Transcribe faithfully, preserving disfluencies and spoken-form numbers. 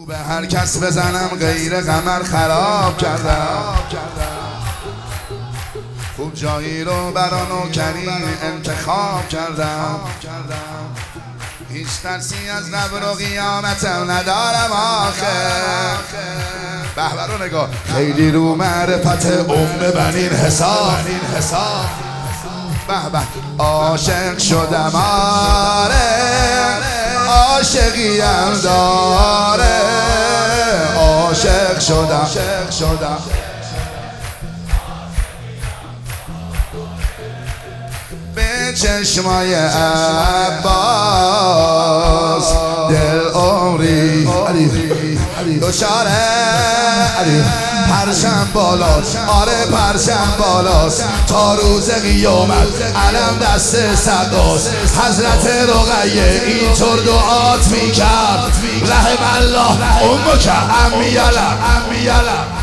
به هر کس بزنم غیر قمر خراب کردم. خوب جایی رو برا نوکری انتخاب کردم. هیچ ترسی از قبر و قیامتم ندارم آخر. به رو نگاه خیلی رو معرفت ام بنین حساب. به به عاشق شدم آره عاشقیم داره. عاشق شدم به چشمای عباس دل عمری دچاره پرچم بالاست. آره پرچم بالاست تا روز قیامت علم دست صداست. حضرت رقیه اینطور دعات میکرد رحم الله امک امی علم